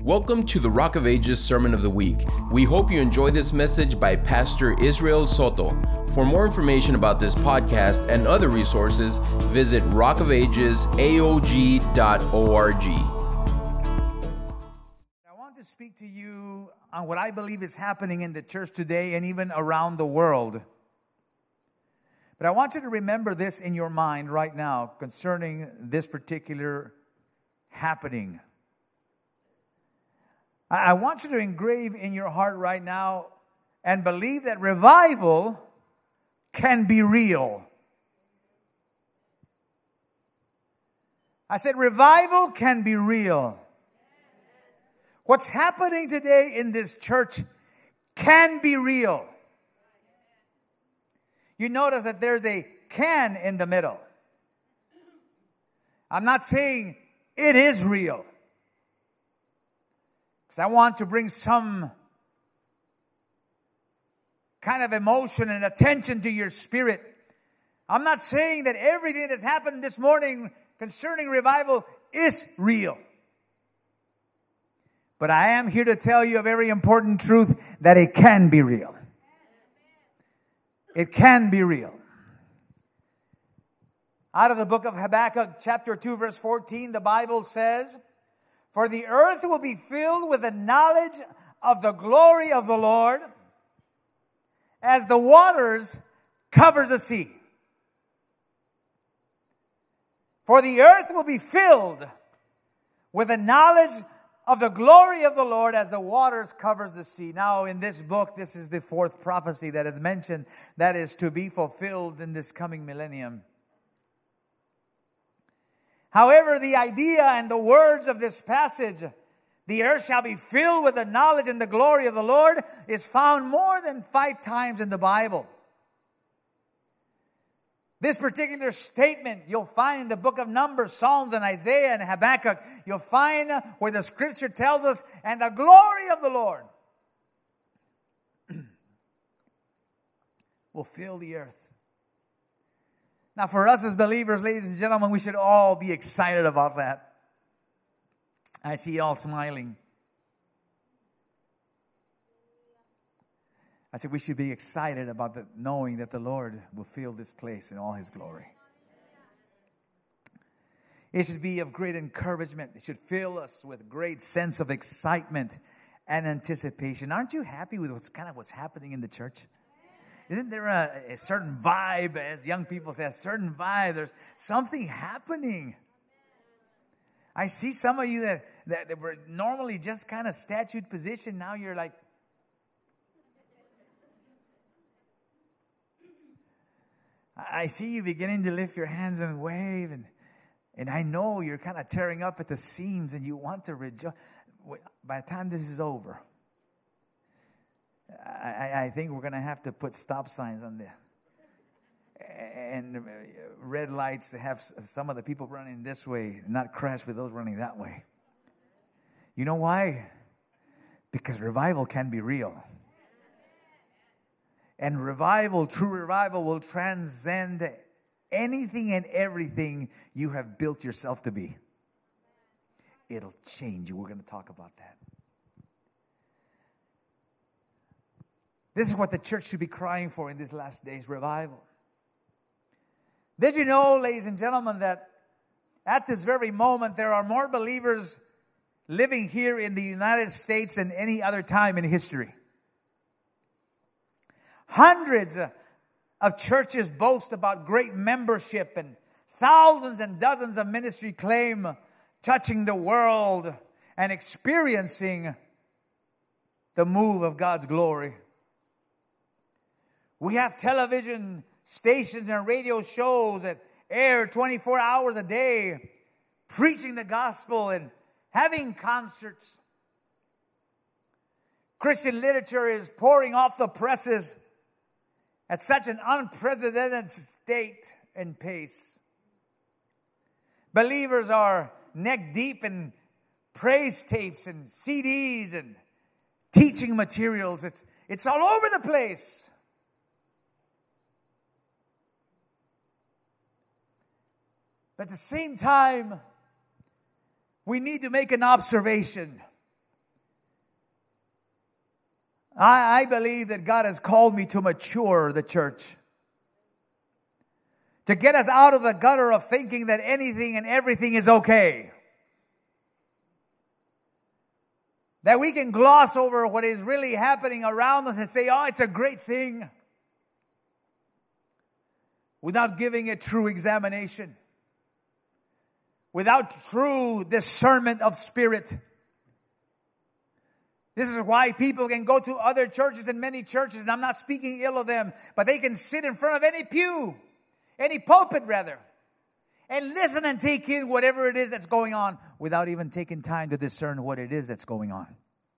Welcome to the Rock of Ages Sermon of the Week. We hope you enjoy this message by Pastor Israel Soto. For more information about this podcast and other resources, visit rockofagesaog.org. I want to speak to you on what I believe is happening in the church today and even around the world. But I want you to remember this in your mind right now concerning this particular happening. I want you to engrave in your heart right now and believe that revival can be real. I said revival can be real. What's happening today in this church can be real. You notice that there's a can in the middle. I'm not saying it is real. I want to bring some kind of emotion and attention to your spirit. I'm not saying that everything that has happened this morning concerning revival is real. But I am here to tell you a very important truth, that it can be real. It can be real. Out of the book of Habakkuk, chapter 2, verse 14, the Bible says, "For the earth will be filled with the knowledge of the glory of the Lord, as the waters covers the sea." For the earth will be filled with the knowledge of the glory of the Lord, as the waters covers the sea. Now, in this book, this is the fourth prophecy that is mentioned that is to be fulfilled in this coming millennium. However, the idea and the words of this passage, "the earth shall be filled with the knowledge and the glory of the Lord," is found more than 5 times in the Bible. This particular statement you'll find in the book of Numbers, Psalms, and Isaiah and Habakkuk. You'll find where the scripture tells us, "and the glory of the Lord will fill the earth." Now, for us as believers, ladies and gentlemen, we should all be excited about that. I see you all smiling. I said we should be excited about knowing that the Lord will fill this place in all His glory. It should be of great encouragement. It should fill us with great sense of excitement and anticipation. Aren't you happy with what's happening in the church? Isn't there a certain vibe, as young people say, a certain vibe? There's something happening. I see some of you that were normally just kind of statued position. Now you're like, I see you beginning to lift your hands and wave. And I know you're kind of tearing up at the seams and you want to rejoice. By the time this is over, I think we're going to have to put stop signs on there and red lights to have some of the people running this way not crash with those running that way. You know why? Because revival can be real. And revival, true revival, will transcend anything and everything you have built yourself to be. It'll change you. We're going to talk about that. This is what the church should be crying for in these last days, revival. Did you know, ladies and gentlemen, that at this very moment there are more believers living here in the United States than any other time in history? Hundreds of churches boast about great membership, and thousands and dozens of ministry claim touching the world and experiencing the move of God's glory. We have television stations and radio shows that air 24 hours a day, preaching the gospel and having concerts. Christian literature is pouring off the presses at such an unprecedented state and pace. Believers are neck deep in praise tapes and CDs and teaching materials. It's all over the place. But at the same time, we need to make an observation. I believe that God has called me to mature the church. To get us out of the gutter of thinking that anything and everything is okay. That we can gloss over what is really happening around us and say, oh, it's a great thing. Without giving it true examination. Without true discernment of spirit. This is why people can go to other churches and many churches, and I'm not speaking ill of them, but they can sit in front of any pew, any pulpit rather, and listen and take in whatever it is that's going on without even taking time to discern what it is that's going on.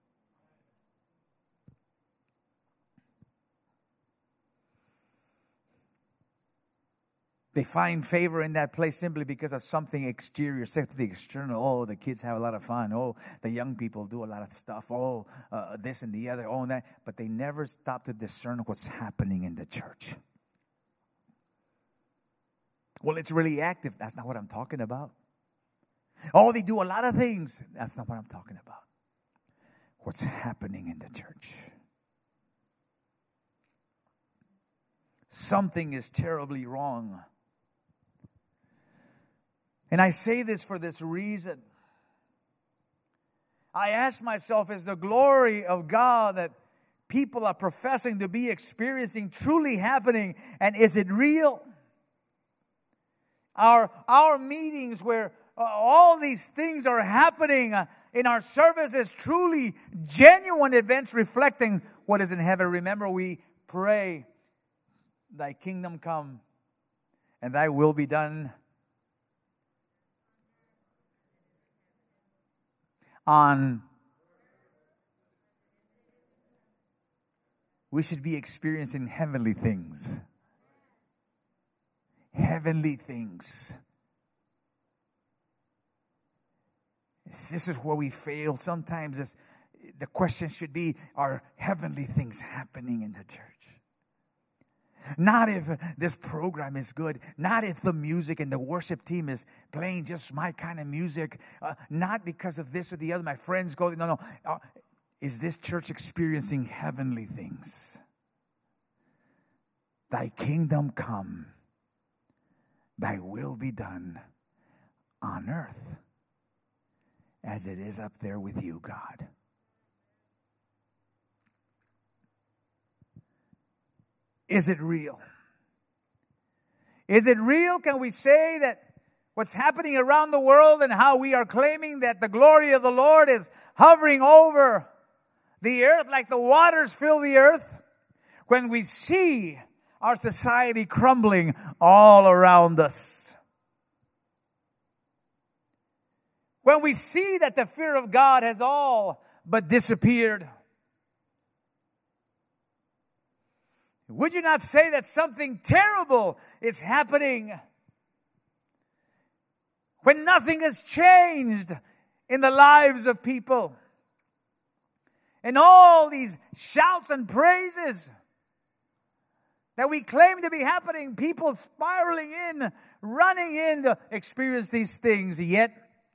They find favor in that place simply because of something exterior, something external. Oh, the kids have a lot of fun. Oh, the young people do a lot of stuff. Oh, this and the other. Oh, and that. But they never stop to discern what's happening in the church. Well, it's really active. That's not what I'm talking about. Oh, they do a lot of things. That's not what I'm talking about. What's happening in the church? Something is terribly wrong. And I say this for this reason. I ask myself, is the glory of God that people are professing to be experiencing truly happening? And is it real? Our meetings where all these things are happening in our services, truly genuine events reflecting what is in heaven. Remember, we pray, thy kingdom come and thy will be done on. We should be experiencing heavenly things. Heavenly things. This is where we fail. Sometimes the question should be, are heavenly things happening in the church? Not if this program is good. Not if the music and the worship team is playing just my kind of music. Not because of this or the other. My friends go, no. Is this church experiencing heavenly things? Thy kingdom come. Thy will be done on earth as it is up there with you, God. Is it real? Is it real? Can we say that what's happening around the world and how we are claiming that the glory of the Lord is hovering over the earth like the waters fill the earth? When we see our society crumbling all around us. When we see that the fear of God has all but disappeared. Would you not say that something terrible is happening? When nothing has changed in the lives of people. And all these shouts and praises that we claim to be happening, people spiraling in, running in to experience these things, yet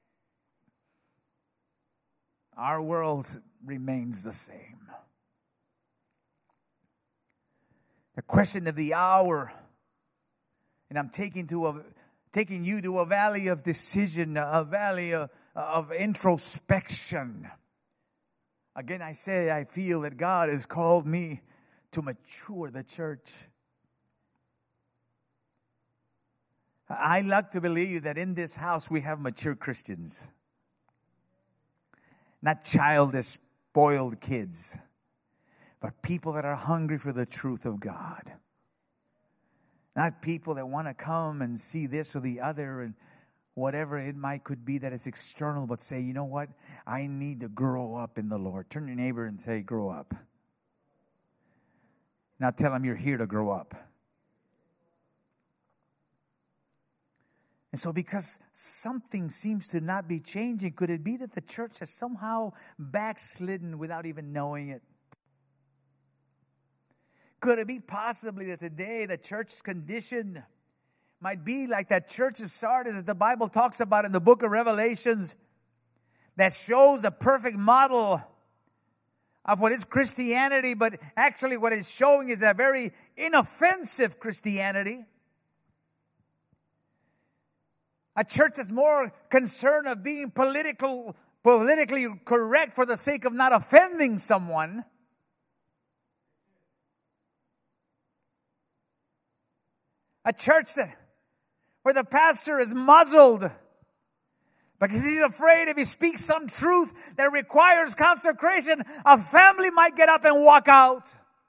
our world remains the same. The question of the hour, and I'm taking you to a valley of decision, a valley of introspection. Again, I say I feel that God has called me to mature the church. I like to believe that in this house we have mature Christians. Not childish, spoiled kids. But people that are hungry for the truth of God. Not people that want to come and see this or the other and whatever it could be that is external, but say, you know what? I need to grow up in the Lord. Turn to your neighbor and say, grow up. Now tell them you're here to grow up. And so because something seems to not be changing, could it be that the church has somehow backslidden without even knowing it? Could it be possibly that today the church's condition might be like that church of Sardis that the Bible talks about in the book of Revelations, that shows a perfect model of what is Christianity, but actually what it's showing is a very inoffensive Christianity. A church that's more concerned of being politically correct for the sake of not offending someone. A church where the pastor is muzzled because he's afraid if he speaks some truth that requires consecration, a family might get up and walk out.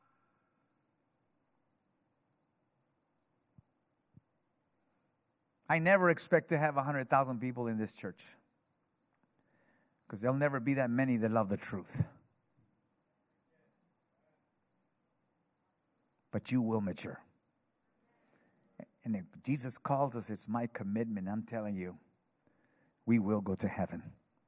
I never expect to have 100,000 people in this church, because there'll never be that many that love the truth. But you will mature. And if Jesus calls us, it's my commitment. I'm telling you, we will go to heaven.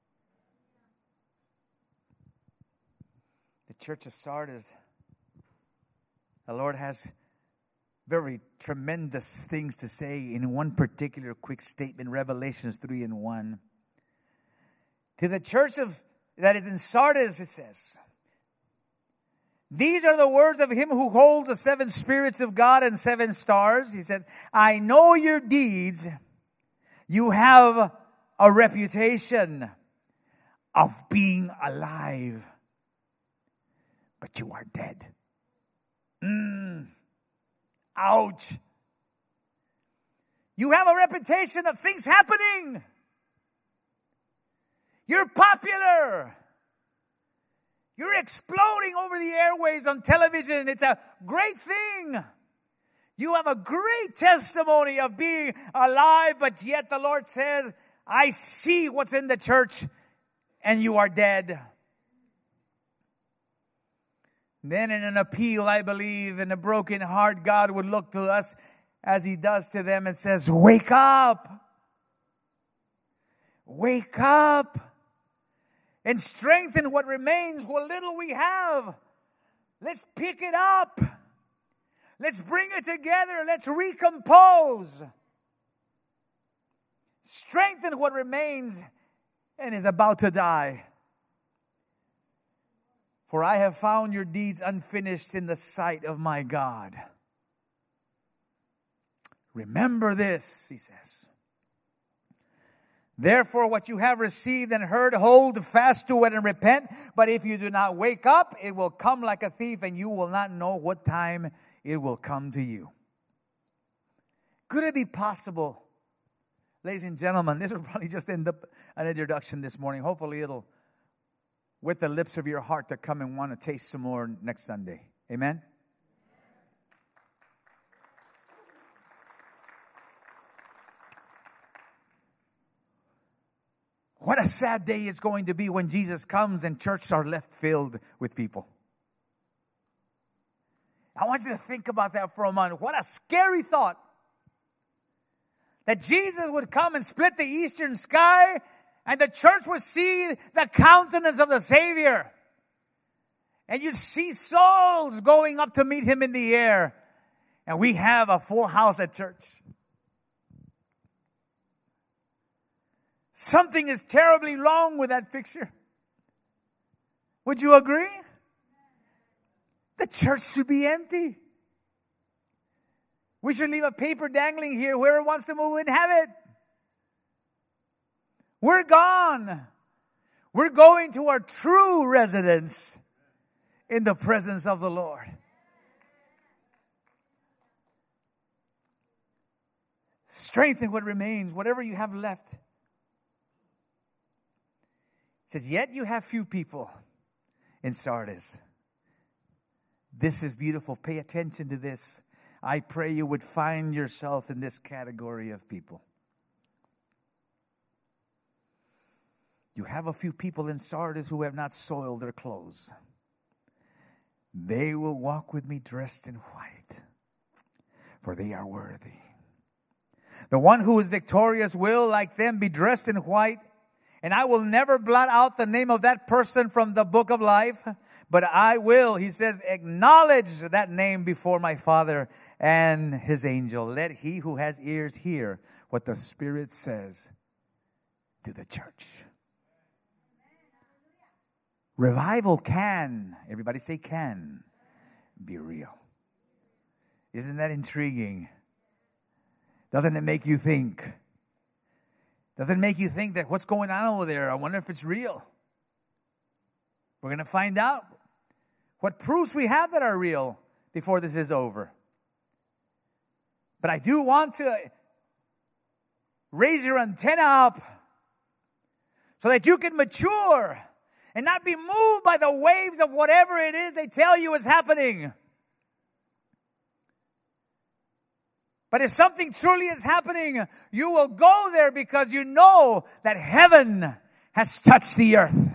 The church of Sardis, the Lord has very tremendous things to say in one particular quick statement, Revelations 3:1. To the church that is in Sardis, it says, these are the words of him who holds the 7 spirits of God and 7 stars. He says, I know your deeds. You have a reputation of being alive, but you are dead. Ouch. You have a reputation of things happening. You're popular. You're exploding over the airwaves on television. It's a great thing. You have a great testimony of being alive, but yet the Lord says, I see what's in the church, and you are dead. Then in an appeal, I believe, in a broken heart, God would look to us as He does to them and says, wake up. Wake up. And strengthen what remains, what little we have. Let's pick it up. Let's bring it together. Let's recompose. Strengthen what remains and is about to die. For I have found your deeds unfinished in the sight of my God. Remember this, He says. Therefore, what you have received and heard, hold fast to it and repent. But if you do not wake up, it will come like a thief, and you will not know what time it will come to you. Could it be possible, ladies and gentlemen, this will probably just end up an introduction this morning. Hopefully it'll wet the lips of your heart to come and want to taste some more next Sunday. Amen? What a sad day it's going to be when Jesus comes and churches are left filled with people. I want you to think about that for a moment. What a scary thought. That Jesus would come and split the eastern sky and the church would see the countenance of the Savior. And you'd see souls going up to meet Him in the air. And we have a full house at church. Something is terribly wrong with that picture. Would you agree? The church should be empty. We should leave a paper dangling here. Whoever wants to move in, have it. We're gone. We're going to our true residence in the presence of the Lord. Strengthen what remains, whatever you have left. It says, yet you have few people in Sardis. This is beautiful. Pay attention to this. I pray you would find yourself in this category of people. You have a few people in Sardis who have not soiled their clothes. They will walk with me dressed in white, for they are worthy. The one who is victorious will, like them, be dressed in white. And I will never blot out the name of that person from the book of life. But I will, He says, acknowledge that name before my Father and His angel. Let he who has ears hear what the Spirit says to the church. Revival can, everybody say can, be real. Isn't that intriguing? Doesn't it make you think? Doesn't it make you think that what's going on over there, I wonder if it's real? We're going to find out what proofs we have that are real before this is over. But I do want to raise your antenna up so that you can mature and not be moved by the waves of whatever it is they tell you is happening. But if something truly is happening, you will go there because you know that heaven has touched the earth.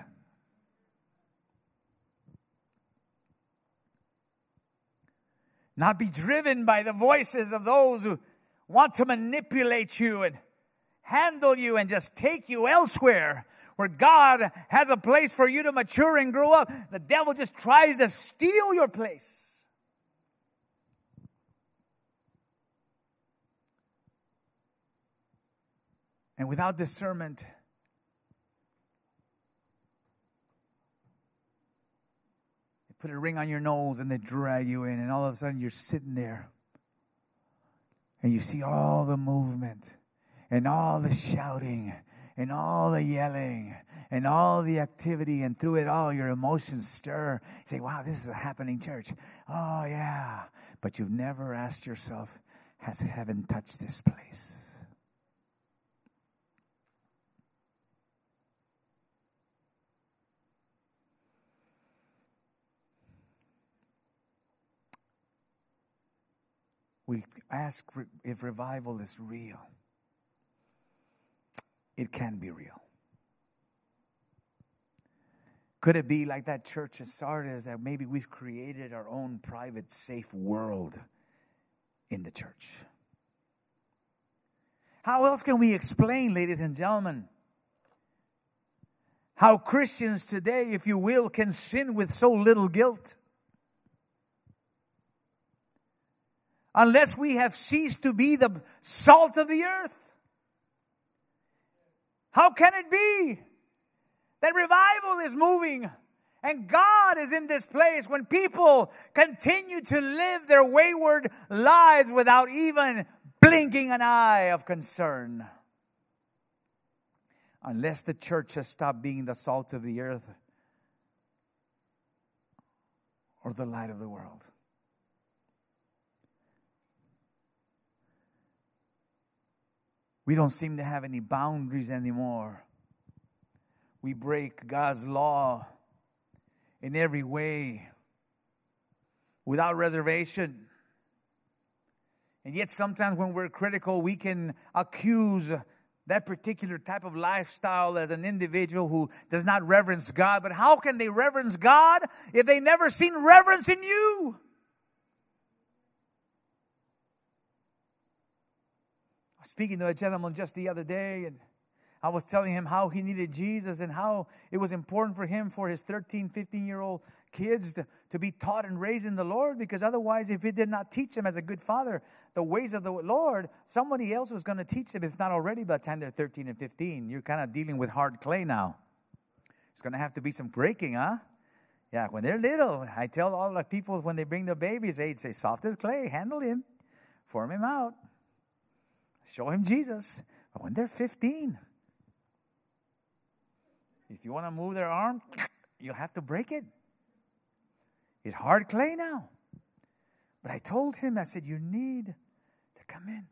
Not be driven by the voices of those who want to manipulate you and handle you and just take you elsewhere where God has a place for you to mature and grow up. The devil just tries to steal your place. And without discernment, they put a ring on your nose and they drag you in, and all of a sudden you're sitting there and you see all the movement and all the shouting and all the yelling and all the activity, and through it all your emotions stir. You say, wow, this is a happening church. Oh yeah. But you've never asked yourself, has heaven touched this place? We ask if revival is real. It can be real. Could it be like that church in Sardis, that maybe we've created our own private, safe world in the church? How else can we explain, ladies and gentlemen, how Christians today, if you will, can sin with so little guilt? Unless we have ceased to be the salt of the earth. How can it be that revival is moving and God is in this place when people continue to live their wayward lives without even blinking an eye of concern? Unless the church has stopped being the salt of the earth or the light of the world. We don't seem to have any boundaries anymore. We break God's law in every way, without reservation. And yet sometimes when we're critical, we can accuse that particular type of lifestyle as an individual who does not reverence God. But how can they reverence God if they never seen reverence in you? I was speaking to a gentleman just the other day, and I was telling him how he needed Jesus and how it was important for him, for his 13, 15-year-old kids to be taught and raised in the Lord, because otherwise, if he did not teach them as a good father the ways of the Lord, somebody else was going to teach them, if not already by the time they're 13 and 15. You're kind of dealing with hard clay now. It's going to have to be some breaking, huh? Yeah, when they're little, I tell all the people when they bring their babies, they say, soft as clay, handle him, form him out, show him Jesus. But when they're 15, if you want to move their arm, you'll have to break it. It's hard clay now. But I told him, I said, you need to come in.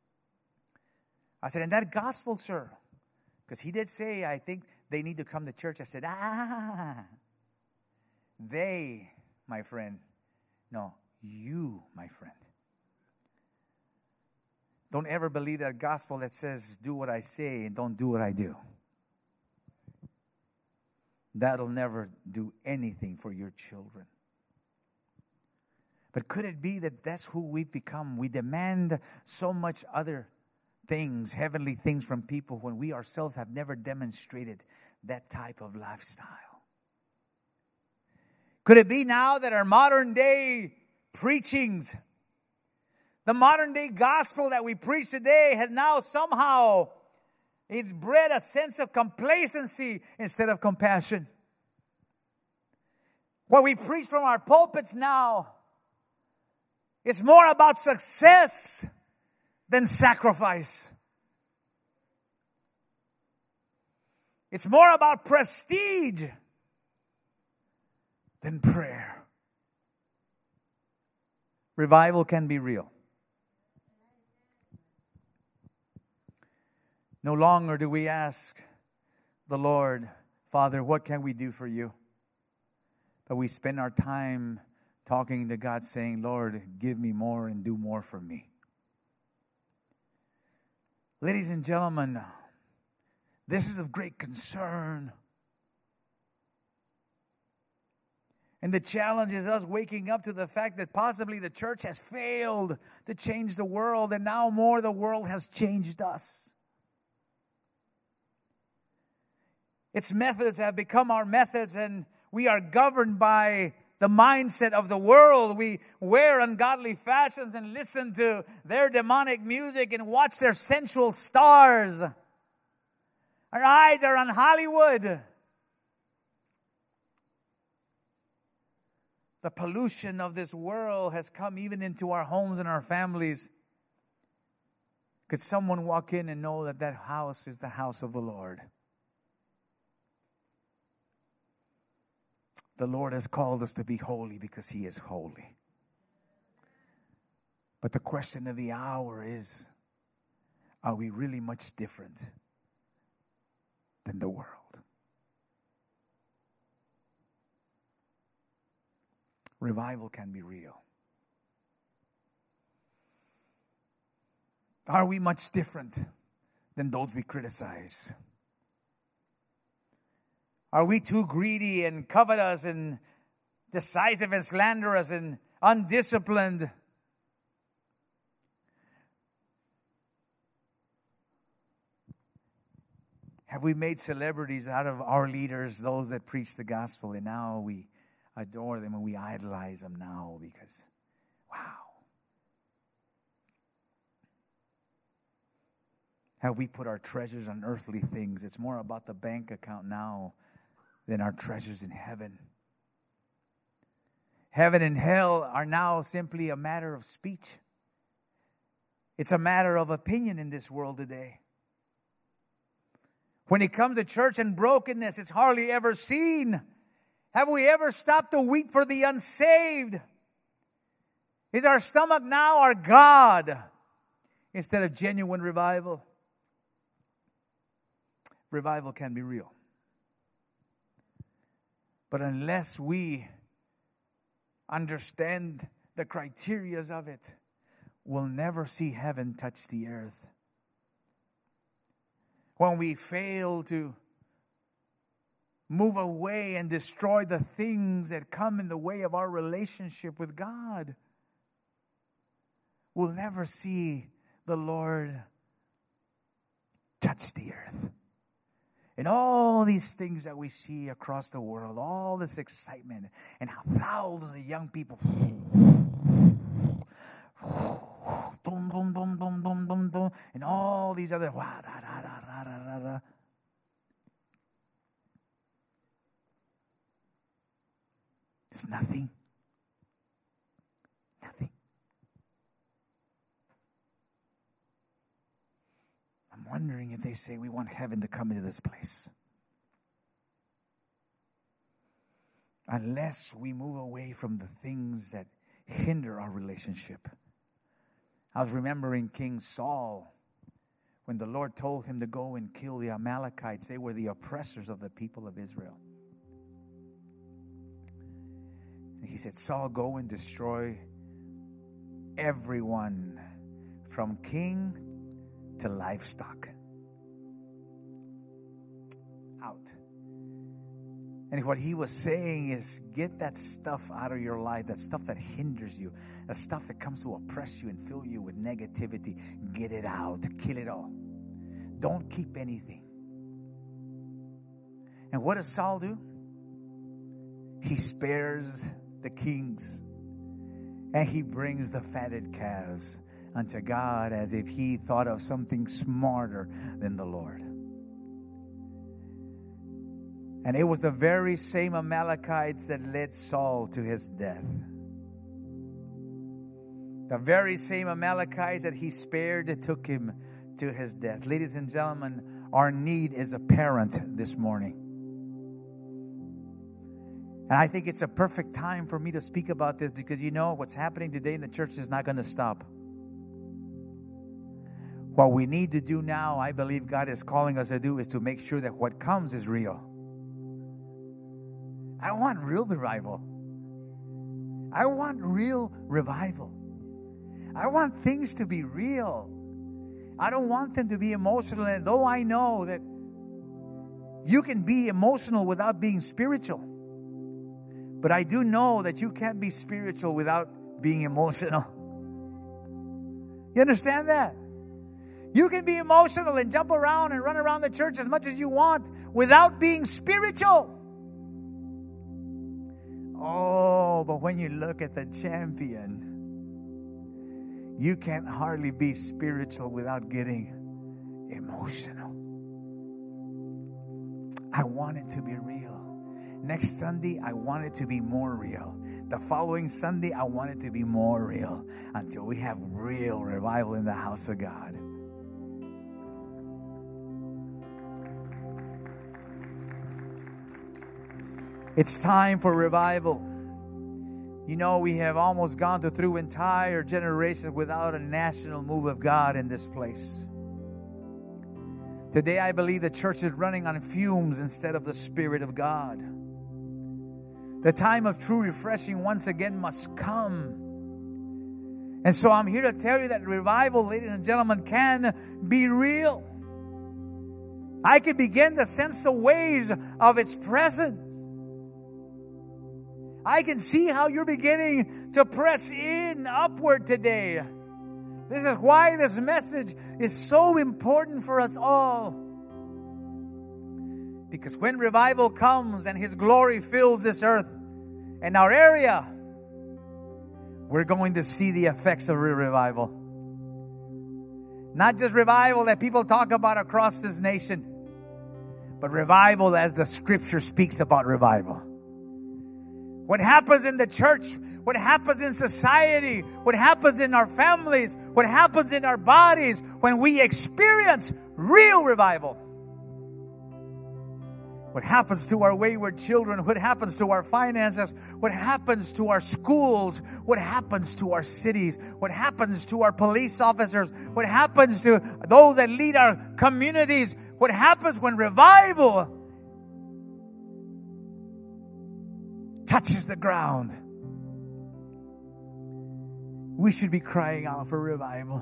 I said, and that gospel, sir, because he did say, I think they need to come to church. I said, they, my friend. No, you, my friend. Don't ever believe that gospel that says, do what I say and don't do what I do. That'll never do anything for your children. But could it be that that's who we've become? We demand so much other things, heavenly things from people, when we ourselves have never demonstrated that type of lifestyle. Could it be now that our modern day preachings, the modern day gospel that we preach today, has now somehow it's bred a sense of complacency instead of compassion? What we preach from our pulpits now is more about success than sacrifice. It's more about prestige than prayer. Revival can be real. No longer do we ask the Lord, Father, what can we do for you? But we spend our time talking to God saying, Lord, give me more and do more for me. Ladies and gentlemen, this is of great concern. And the challenge is us waking up to the fact that possibly the church has failed to change the world, and now more the world has changed us. Its methods have become our methods, and we are governed by the mindset of the world. We wear ungodly fashions and listen to their demonic music and watch their sensual stars. Our eyes are on Hollywood. The pollution of this world has come even into our homes and our families. Could someone walk in and know that that house is the house of the Lord? The Lord has called us to be holy because He is holy. But the question of the hour is, are we really much different than the world? Revival can be real. Are we much different than those we criticize? Are we too greedy and covetous and decisive and slanderous and undisciplined? Have we made celebrities out of our leaders, those that preach the gospel, and now we adore them and we idolize them now because, wow. Have we put our treasures on earthly things? It's more about the bank account now than our treasures in heaven. Heaven and hell are now simply a matter of speech. It's a matter of opinion in this world today. When it comes to church and brokenness, it's hardly ever seen. Have we ever stopped to weep for the unsaved? Is our stomach now our God instead of genuine revival? Revival can be real. But unless we understand the criteria of it, we'll never see heaven touch the earth. When we fail to move away and destroy the things that come in the way of our relationship with God, we'll never see the Lord touch the earth. And all these things that we see across the world, all this excitement, and how thousands of young people, boom, boom, boom, boom, boom, boom, boom, and all these other, it's nothing. Nothing. I'm wondering if they say we want heaven to come into this place. Unless we move away from the things that hinder our relationship. I was remembering King Saul when the Lord told him to go and kill the Amalekites. They were the oppressors of the people of Israel. And he said, Saul, go and destroy everyone from king to livestock. Out. And what he was saying is, get that stuff out of your life, that stuff that hinders you, that stuff that comes to oppress you and fill you with negativity. Get it out. Kill it all. Don't keep anything. And what does Saul do? He spares the kings, and he brings the fatted calves unto God as if he thought of something smarter than the Lord. And it was the very same Amalekites that led Saul to his death. The very same Amalekites that he spared that took him to his death. Ladies and gentlemen, our need is apparent this morning. And I think it's a perfect time for me to speak about this, because you know what's happening today in the church is not going to stop. What we need to do now, I believe God is calling us to do, is to make sure that what comes is real. I want real revival. I want real revival. I want things to be real. I don't want them to be emotional. And though I know that you can be emotional without being spiritual, but I do know that you can't be spiritual without being emotional. You understand that? You can be emotional and jump around and run around the church as much as you want without being spiritual. Oh, but when you look at the champion, you can't hardly be spiritual without getting emotional. I want it to be real. Next Sunday, I want it to be more real. The following Sunday, I want it to be more real, until we have real revival in the house of God. It's time for revival. You know, we have almost gone through entire generations without a national move of God in this place. Today, I believe the church is running on fumes instead of the Spirit of God. The time of true refreshing once again must come. And so I'm here to tell you that revival, ladies and gentlemen, can be real. I can begin to sense the waves of its presence. I can see how you're beginning to press in upward today. This is why this message is so important for us all. Because when revival comes and His glory fills this earth and our area, we're going to see the effects of revival. Not just revival that people talk about across this nation, but revival as the Scripture speaks about revival. What happens in the church, what happens in society, what happens in our families, what happens in our bodies when we experience real revival. What happens to our wayward children, what happens to our finances, what happens to our schools, what happens to our cities, what happens to our police officers, what happens to those that lead our communities, what happens when revival touches the ground. We should be crying out for revival.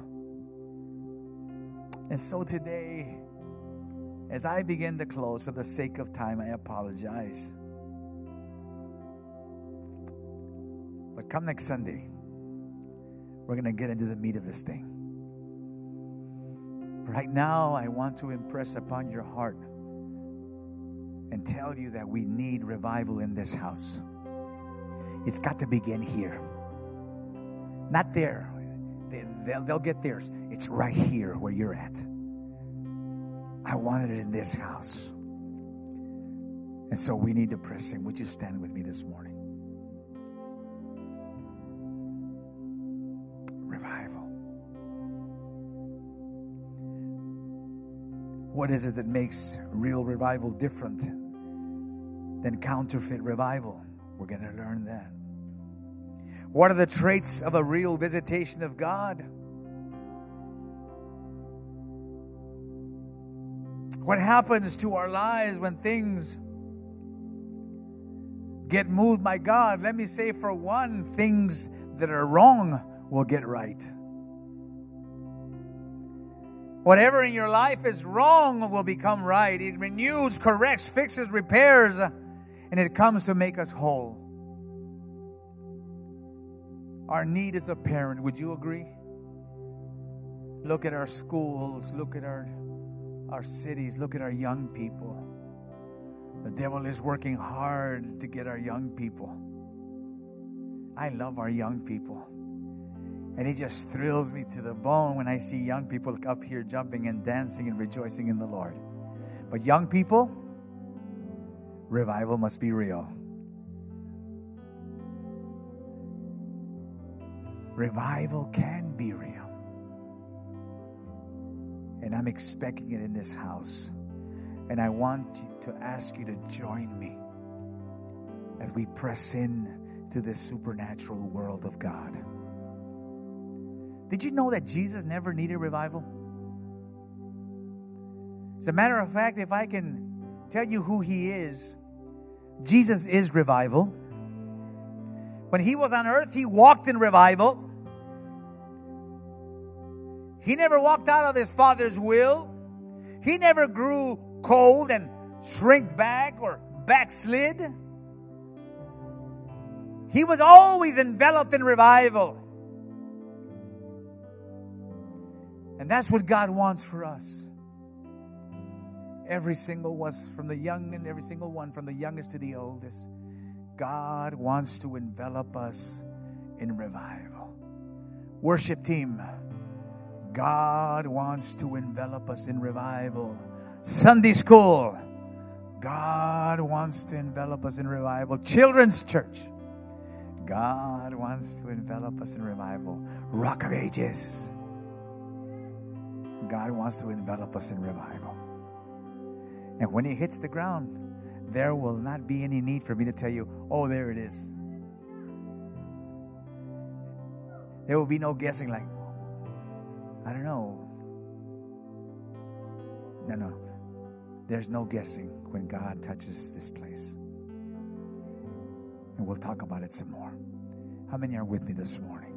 And so today, as I begin to close, for the sake of time, I apologize. But come next Sunday, we're going to get into the meat of this thing. Right now, I want to impress upon your heart and tell you that we need revival in this house. It's got to begin here. Not there. They'll get theirs. It's right here where you're at. I wanted it in this house. And so we need to press in. Would you stand with me this morning? Revival. What is it that makes real revival different than counterfeit revival? We're going to learn that. What are the traits of a real visitation of God? What happens to our lives when things get moved by God? Let me say, for one, things that are wrong will get right. Whatever in your life is wrong will become right. It renews, corrects, fixes, repairs, and it comes to make us whole. Our need is apparent. Would you agree? Look at our schools. Look at our cities. Look at our young people. The devil is working hard to get our young people. I love our young people. And it just thrills me to the bone when I see young people up here jumping and dancing and rejoicing in the Lord. But young people, revival must be real. Revival can be real. And I'm expecting it in this house. And I want to ask you to join me as we press in to this supernatural world of God. Did you know that Jesus never needed revival? As a matter of fact, if I can tell you who He is, Jesus is revival. When He was on earth, He walked in revival. He never walked out of His Father's will. He never grew cold and shrank back or backslid. He was always enveloped in revival. And that's what God wants for us. Every single one, from the young and every single one, from the youngest to the oldest. God wants to envelop us in revival. Worship team, God wants to envelop us in revival. Sunday school, God wants to envelop us in revival. Children's church, God wants to envelop us in revival. Rock of Ages, God wants to envelop us in revival. And when He hits the ground, there will not be any need for me to tell you, oh, there it is. There will be no guessing like, I don't know. No. There's no guessing when God touches this place. And we'll talk about it some more. How many are with me this morning?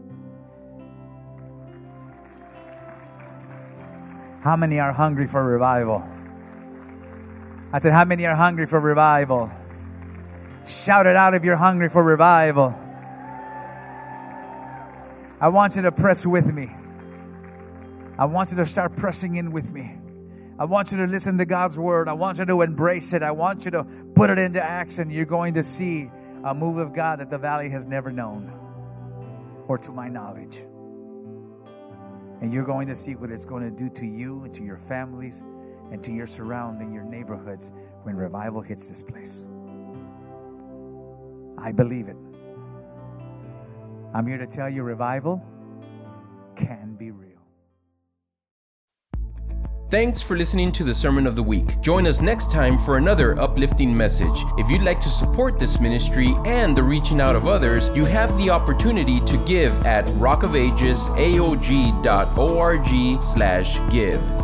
How many are hungry for revival? I said, how many are hungry for revival? Shout it out if you're hungry for revival. I want you to press with me. I want you to start pressing in with me. I want you to listen to God's word. I want you to embrace it. I want you to put it into action. You're going to see a move of God that the valley has never known, or to my knowledge. And you're going to see what it's going to do to you and to your families and to your surrounding, your neighborhoods, when revival hits this place. I believe it. I'm here to tell you revival can be real. Thanks for listening to the Sermon of the Week. Join us next time for another uplifting message. If you'd like to support this ministry and the reaching out of others, you have the opportunity to give at rockofagesaog.org/give.